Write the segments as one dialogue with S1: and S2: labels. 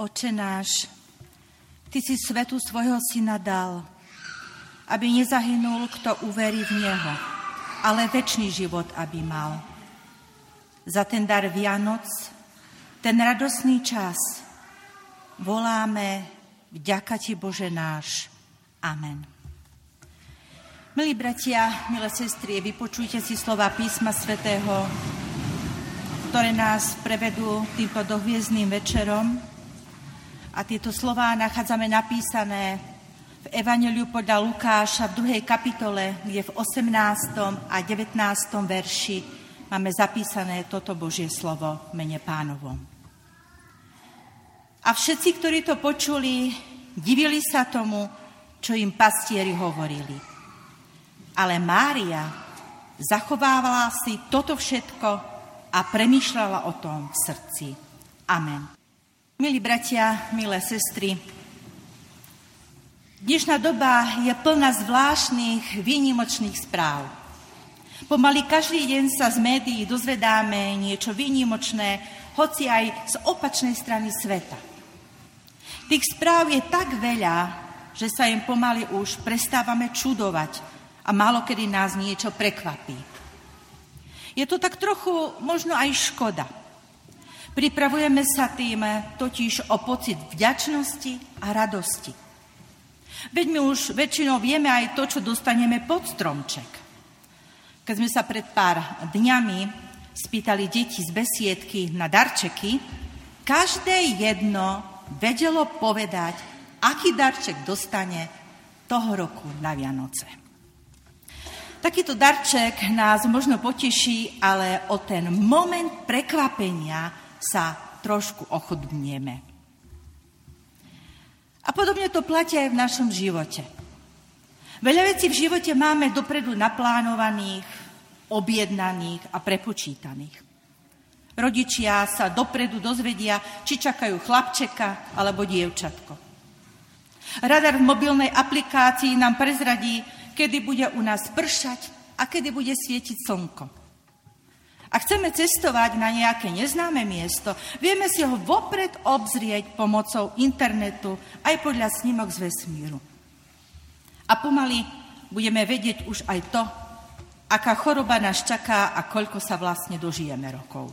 S1: Oče náš, Ty si svetu svojho syna dal, aby nezahynul, kto uverí v Neho, ale večný život, aby mal. Za ten dar Vianoc, ten radosný čas, voláme vďaka Ti, Bože náš. Amen. Milí bratia, milé sestry, vypočujte si slova písma svätého, ktoré nás prevedú týmto dohviezdnym večerom. A tieto slová nachádzame napísané v Evanjeliu podľa Lukáša v 2. kapitole, kde v 18. a 19. verši máme zapísané toto Božie slovo v mene Pánovom. A všetci, ktorí to počuli, divili sa tomu, čo im pastieri hovorili. Ale Mária zachovávala si toto všetko a premýšľala o tom v srdci. Amen. Milí bratia, milé sestry, dnešná doba je plná zvláštnych, výnimočných správ. Pomaly každý deň sa z médií dozvedáme niečo výnimočné, hoci aj z opačnej strany sveta. Tých správ je tak veľa, že sa im pomaly už prestávame čudovať a málokedy nás niečo prekvapí. Je to tak trochu možno aj škoda. Pripravujeme sa tým totiž o pocit vďačnosti a radosti. Veď my už väčšinou vieme aj to, čo dostaneme pod stromček. Keď sme sa pred pár dňami spýtali deti z besiedky na darčeky, každé jedno vedelo povedať, aký darček dostane toho roku na Vianoce. Takýto darček nás možno poteší, ale o ten moment prekvapenia sa trošku ochudobnieme. A podobne to platí aj v našom živote. Veľa vecí v živote máme dopredu naplánovaných, objednaných a prepočítaných. Rodičia sa dopredu dozvedia, či čakajú chlapčeka alebo dievčatko. Radar v mobilnej aplikácii nám prezradí, kedy bude u nás pršať a kedy bude svietiť slnko. Ak chceme cestovať na nejaké neznáme miesto, vieme si ho vopred obzrieť pomocou internetu aj podľa snímok z vesmíru. A pomaly budeme vedieť už aj to, aká choroba nás čaká a koľko sa vlastne dožijeme rokov.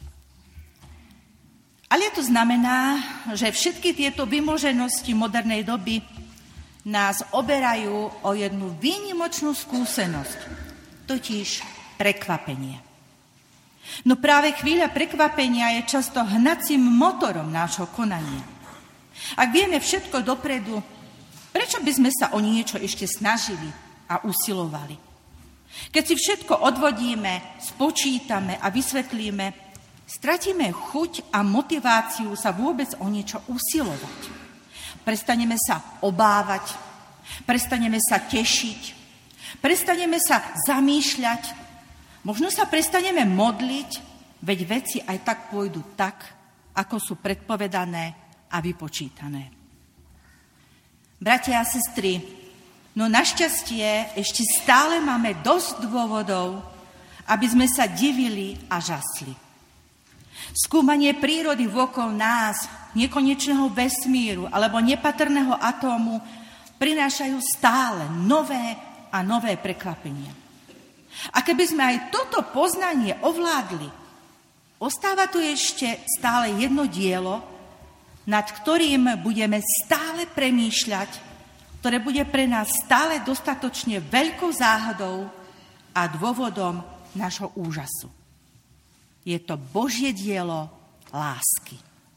S1: Ale to znamená, že všetky tieto vymoženosti modernej doby nás oberajú o jednu výnimočnú skúsenosť, totiž prekvapenie. No práve chvíľa prekvapenia je často hnacím motorom nášho konania. Ak vieme všetko dopredu, prečo by sme sa o niečo ešte snažili a usilovali? Keď si všetko odvodíme, spočítame a vysvetlíme, stratíme chuť a motiváciu sa vôbec o niečo usilovať. Prestaneme sa obávať, prestaneme sa tešiť, prestaneme sa zamýšľať, možno sa prestaneme modliť, veď veci aj tak pôjdu tak, ako sú predpovedané a vypočítané. Bratia a sestry, no našťastie ešte stále máme dosť dôvodov, aby sme sa divili a žasli. Skúmanie prírody vôkol nás, nekonečného vesmíru alebo nepatrného atómu prinášajú stále nové a nové prekvapenia. A keby sme aj toto poznanie ovládli, ostáva tu ešte stále jedno dielo, nad ktorým budeme stále premýšľať, ktoré bude pre nás stále dostatočne veľkou záhadou a dôvodom nášho úžasu. Je to Božie dielo lásky.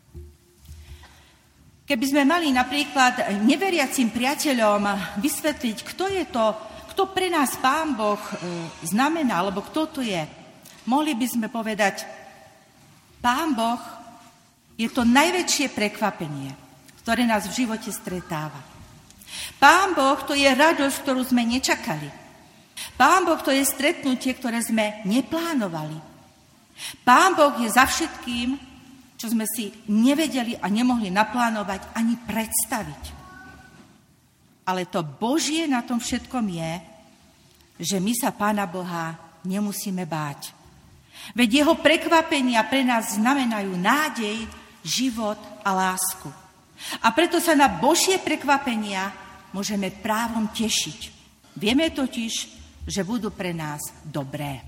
S1: Keby sme mali napríklad neveriacim priateľom vysvetliť, kto je to, kto pre nás Pán Boh znamená, alebo kto to je, mohli by sme povedať, Pán Boh je to najväčšie prekvapenie, ktoré nás v živote stretáva. Pán Boh to je radosť, ktorú sme nečakali. Pán Boh to je stretnutie, ktoré sme neplánovali. Pán Boh je za všetkým, čo sme si nevedeli a nemohli naplánovať ani predstaviť. Ale to Božie na tom všetkom je, že my sa Pána Boha nemusíme báť. Veď jeho prekvapenia pre nás znamenajú nádej, život a lásku. A preto sa na Božie prekvapenia môžeme právom tešiť. Vieme totiž, že budú pre nás dobré.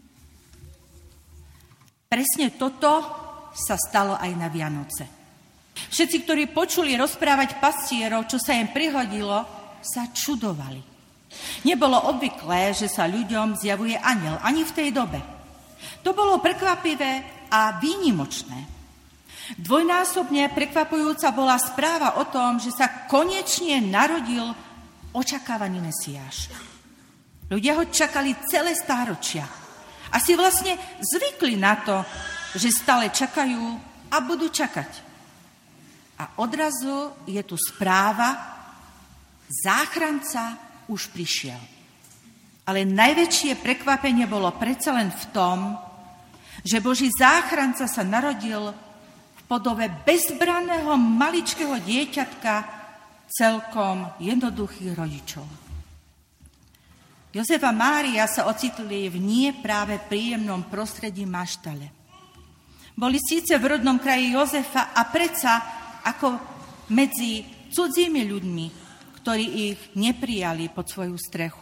S1: Presne toto sa stalo aj na Vianoce. Všetci, ktorí počuli rozprávať pastierov, čo sa im prihodilo, sa čudovali. Nebolo obvyklé, že sa ľuďom zjavuje anjel, ani v tej dobe. To bolo prekvapivé a výnimočné. Dvojnásobne prekvapujúca bola správa o tom, že sa konečne narodil očakávaný Mesiáš. Ľudia ho čakali celé stáročia a si vlastne zvykli na to, že stále čakajú a budú čakať. A odrazu je tu správa, záchranca už prišiel. Ale najväčšie prekvapenie bolo predsa len v tom, že Boží záchranca sa narodil v podobe bezbranného maličkého dieťatka celkom jednoduchých rodičov. Jozef a Mária sa ocitli v nie práve príjemnom prostredí maštale. Boli síce v rodnom kraji Jozefa a predsa ako medzi cudzími ľuďmi, ktorí ich neprijali pod svoju strechu.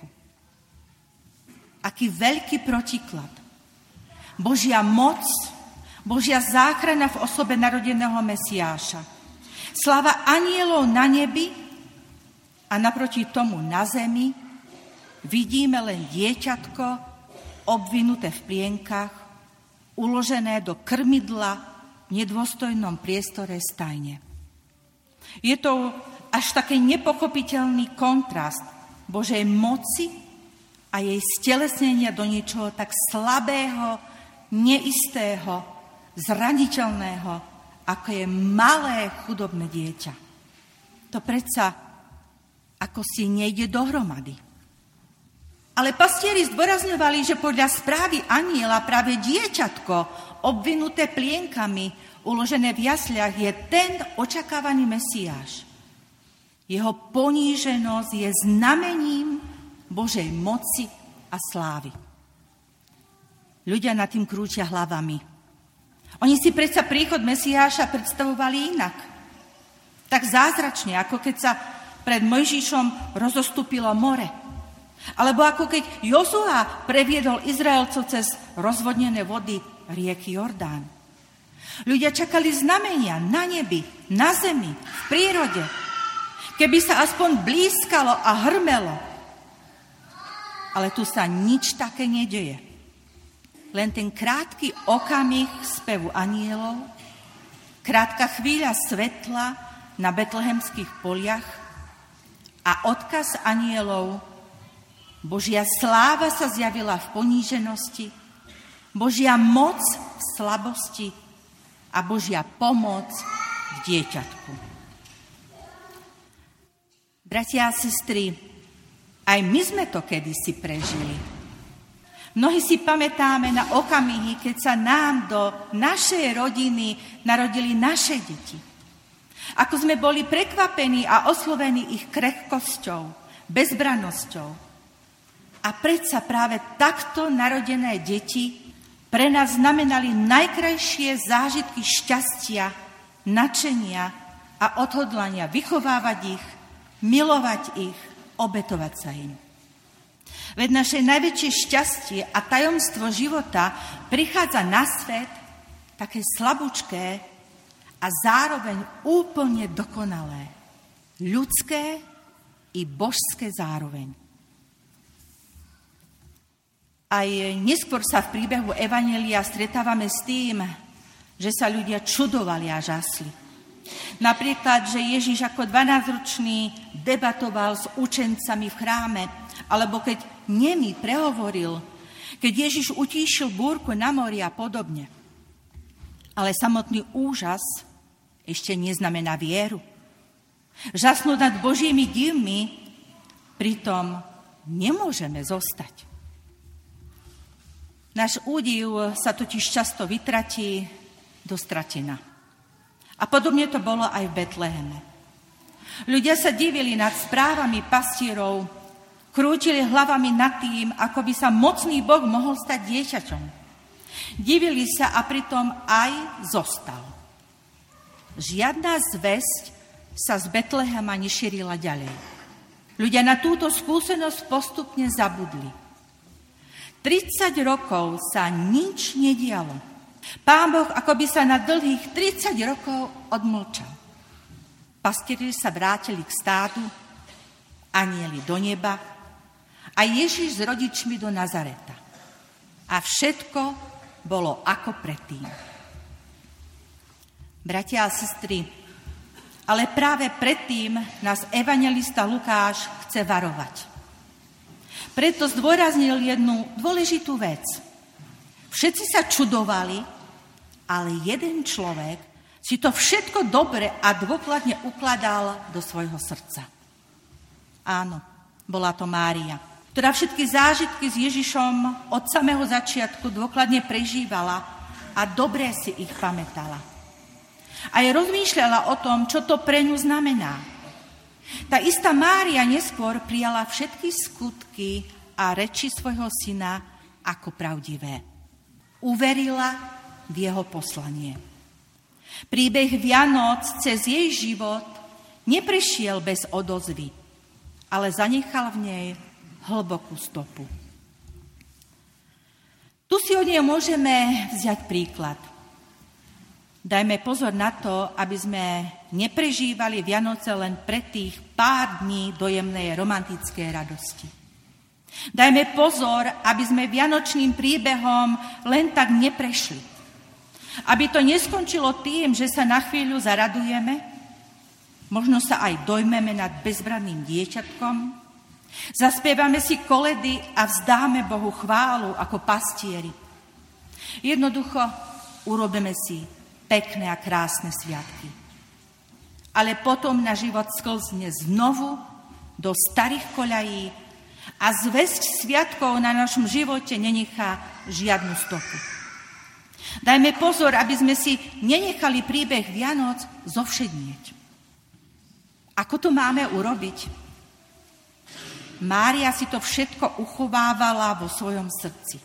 S1: Aký veľký protiklad. Božia moc, Božia záchrana v osobe narodeného Mesiáša. Sláva anjelov na nebi a naproti tomu na zemi vidíme len dieťatko obvinuté v plienkach, uložené do krmidla v nedôstojnom priestore stajne. Je to až taký nepochopiteľný kontrast Božej moci a jej stelesnenia do niečoho tak slabého, neistého, zraniteľného, ako je malé chudobné dieťa. To predsa ako si nejde dohromady. Ale pastieri zdôrazňovali, že podľa správy anjela práve dieťatko, obvinuté plienkami, uložené v jasliach, je ten očakávaný Mesiáš. Jeho poníženosť je znamením Božej moci a slávy. Ľudia nad tým krútia hlavami. Oni si predsa príchod Mesiáša predstavovali inak. Tak zázračne, ako keď sa pred Mojžišom rozostúpilo more. Alebo ako keď Jozua previedol Izraelcov cez rozvodnené vody rieky Jordán. Ľudia čakali znamenia na nebi, na zemi, v prírode. Keby sa aspoň blízkalo a hrmelo. Ale tu sa nič také nedeje. Len ten krátky okamih spevu anjelov, krátka chvíľa svetla na betlehemských poliach a odkaz anjelov. Božia sláva sa zjavila v poníženosti, Božia moc v slabosti a Božia pomoc v dieťatku. Bratia a sestry, aj my sme to kedysi prežili. Mnohí si pamätáme na okamihy, keď sa nám do našej rodiny narodili naše deti. Ako sme boli prekvapení a oslovení ich krehkosťou, bezbrannosťou. A predsa práve takto narodené deti pre nás znamenali najkrajšie zážitky šťastia, nadšenia a odhodlania vychovávať ich, milovať ich, obetovať sa im. Veď naše najväčšie šťastie a tajomstvo života prichádza na svet také slabúčké a zároveň úplne dokonalé. Ľudské i božské zároveň. Aj neskôr sa v príbehu Evanjelia stretávame s tým, že sa ľudia čudovali a žasli. Napríklad, že Ježiš ako 12-ročný debatoval s učencami v chráme, alebo keď nemý prehovoril, keď Ježiš utíšil búrku na mori a podobne. Ale samotný úžas ešte neznamená vieru. Žasnúť nad Božími divmi pritom nemôžeme zostať. Náš údiv sa totiž často vytratí do stratena. A podobne to bolo aj v Betleheme. Ľudia sa divili nad správami pastierov, krútili hlavami nad tým, ako by sa mocný Boh mohol stať dieťaťom. Divili sa a pritom aj zostal. žiadna zvesť sa z Betlehema nešírila ďalej. Ľudia na túto skúsenosť postupne zabudli. 30 rokov sa nič nedialo. Pán Boh akoby sa na dlhých 30 rokov odmlčal. Pastieri sa vrátili k stádu, anjeli do neba a Ježiš s rodičmi do Nazareta. A všetko bolo ako predtým. Bratia a sestry, ale práve predtým nás evanjelista Lukáš chce varovať. Preto zdôraznil jednu dôležitú vec. Všetci sa čudovali, ale jeden človek si to všetko dobre a dôkladne ukladal do svojho srdca. Áno, bola to Mária, ktorá všetky zážitky s Ježišom od samého začiatku dôkladne prežívala a dobre si ich pamätala. A aj rozmýšľala o tom, čo to pre ňu znamená. Tá istá Mária neskôr prijala všetky skutky a reči svojho syna ako pravdivé. Uverila v jeho poslanie. Príbeh Vianoc cez jej život neprešiel bez odozvy, ale zanechal v nej hlbokú stopu. Tu si od nej môžeme vziať príklad. Dajme pozor na to, aby sme neprežívali Vianoce len pre tých pár dní dojemnej romantickej radosti. Dajme pozor, aby sme vianočným príbehom len tak neprešli. Aby to neskončilo tým, že sa na chvíľu zaradujeme, možno sa aj dojmeme nad bezbranným dieťatkom, zaspievame si koledy a vzdáme Bohu chválu ako pastieri. Jednoducho urobíme si pekné a krásne sviatky. Ale potom na život sklzne znovu do starých koľají a zvesť sviatkov na našom živote nenechá žiadnu stopu. Dajme pozor, aby sme si nenechali príbeh Vianoc zovšednieť. Ako to máme urobiť? Mária si to všetko uchovávala vo svojom srdci.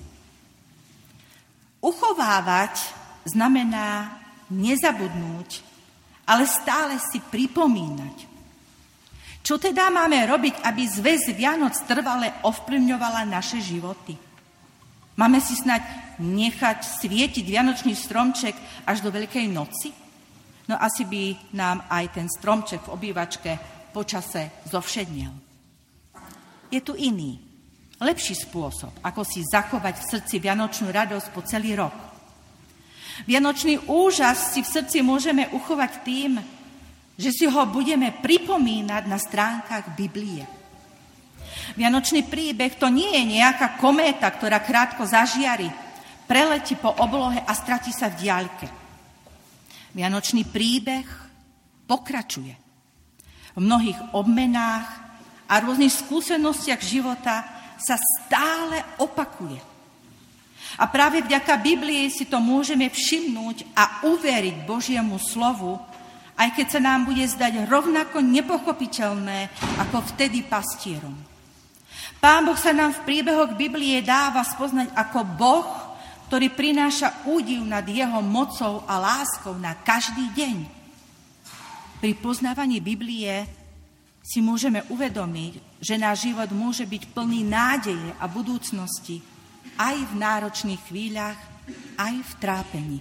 S1: Uchovávať znamená nezabudnúť, ale stále si pripomínať. Čo teda máme robiť, aby zväzť Vianoc trvale ovplyvňovala naše životy? Máme si snať nechať svietiť vianočný stromček až do Veľkej noci? No asi by nám aj ten stromček v obývačke počase zovšednel. Je tu iný, lepší spôsob, ako si zachovať v srdci vianočnú radosť po celý rok. Vianočný úžas si v srdci môžeme uchovať tým, že si ho budeme pripomínať na stránkach Biblie. Vianočný príbeh to nie je nejaká kométa, ktorá krátko zažiari, preletí po oblohe a stratí sa v diaľke. Vianočný príbeh pokračuje. V mnohých obmenách a rôznych skúsenostiach života sa stále opakuje. A práve vďaka Biblii si to môžeme všimnúť a uveriť Božiemu slovu, aj keď sa nám bude zdať rovnako nepochopiteľné ako vtedy pastierom. Pán Boh sa nám v príbehoch Biblie dáva spoznať ako Boh, ktorý prináša údiv nad jeho mocou a láskou na každý deň. Pri poznávaní Biblie si môžeme uvedomiť, že náš život môže byť plný nádeje a budúcnosti, aj v náročných chvíľach, aj v trápení.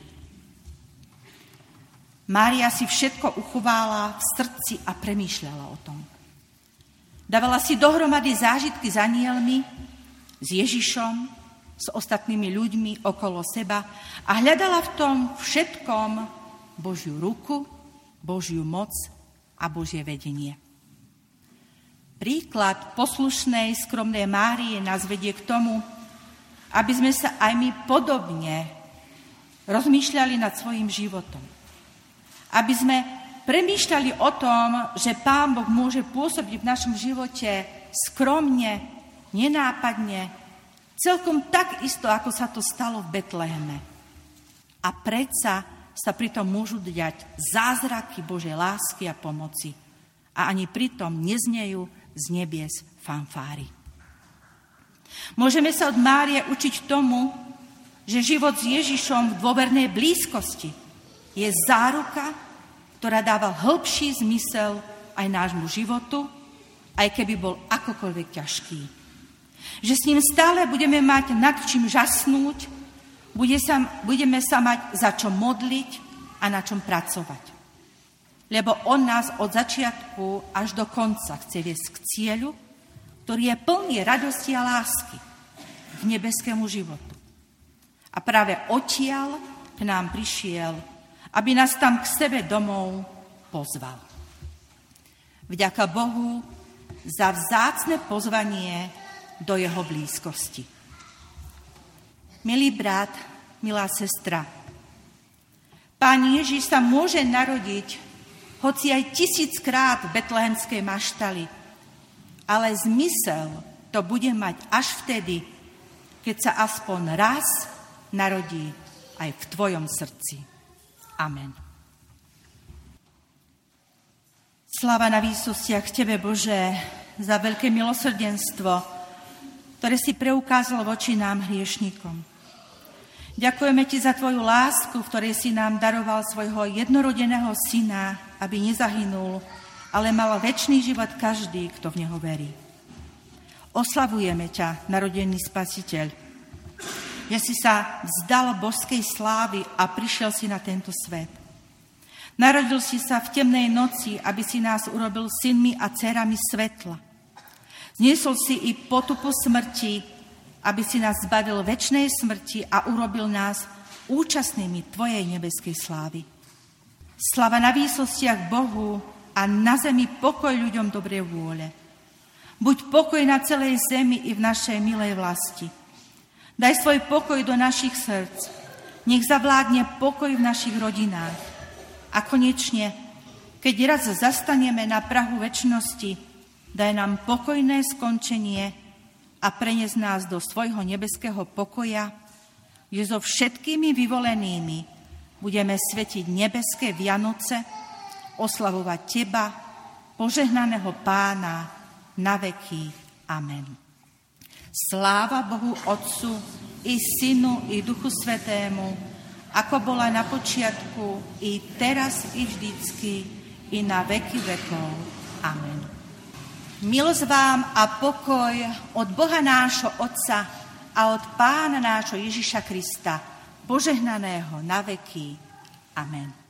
S1: Mária si všetko uchovala v srdci a premýšľala o tom. Dávala si dohromady zážitky s anjelmi, s Ježišom, s ostatnými ľuďmi okolo seba a hľadala v tom všetkom Božiu ruku, Božiu moc a Božie vedenie. Príklad poslušnej, skromnej Márie nás vedie k tomu, aby sme sa aj my podobne rozmýšľali nad svojim životom. Aby sme premýšľali o tom, že Pán Boh môže pôsobiť v našom živote skromne, nenápadne, celkom tak isto, ako sa to stalo v Betleheme. A predsa sa pritom môžu diať zázraky Božej lásky a pomoci. A ani pritom neznejú z nebies fanfáry. Môžeme sa od Márie učiť tomu, že život s Ježišom v dôvernej blízkosti je záruka ktorá dáva hĺbší zmysel aj nášmu životu, aj keby bol akokoľvek ťažký. Že s ním stále budeme mať nad čím žasnúť, budeme sa mať za čo modliť a na čom pracovať. Lebo on nás od začiatku až do konca chce viesť k cieľu, ktorý je plný radosti a lásky k nebeskému životu. A práve odtiaľ k nám prišiel, aby nás tam k sebe domov pozval. Vďaka Bohu za vzácne pozvanie do jeho blízkosti. Milý brat, milá sestra, Pán Ježiš sa môže narodiť hoci aj 1000-krát v betlehemskej maštali, ale zmysel to bude mať až vtedy, keď sa aspoň raz narodí aj v tvojom srdci. Amen. Sláva na výsostiach Tebe, Bože, za veľké milosrdenstvo, ktoré si preukázal voči nám hriešnikom. Ďakujeme Ti za Tvoju lásku, v ktorej si nám daroval svojho jednorodeného syna, aby nezahynul, ale mal večný život každý, kto v Neho verí. Oslavujeme ťa, narodený Spasiteľ, že si sa vzdal božskej slávy a prišiel si na tento svet. Narodil si sa v temnej noci, aby si nás urobil synmi a dcerami svetla. Zniesol si i potupu smrti, aby si nás zbavil večnej smrti a urobil nás účastnými Tvojej nebeskej slávy. Sláva na výsostiach Bohu a na zemi pokoj ľuďom dobrej vôle. Buď pokoj na celej zemi i v našej milej vlasti. Daj svoj pokoj do našich srdc. Nech zavládne pokoj v našich rodinách. A konečne, keď raz zastaneme na prahu večnosti, daj nám pokojné skončenie a prenies nás do svojho nebeského pokoja, kde so všetkými vyvolenými budeme svetiť nebeské Vianoce, oslavovať Teba, požehnaného Pána, na veky. Amen. Sláva Bohu Otcu, i Synu, i Duchu Svätému, ako bola na počiatku, i teraz, i vždycky, i na veky vekov. Amen. Milosť vám a pokoj od Boha nášho Otca a od Pána nášho Ježiša Krista, požehnaného na veky. Amen.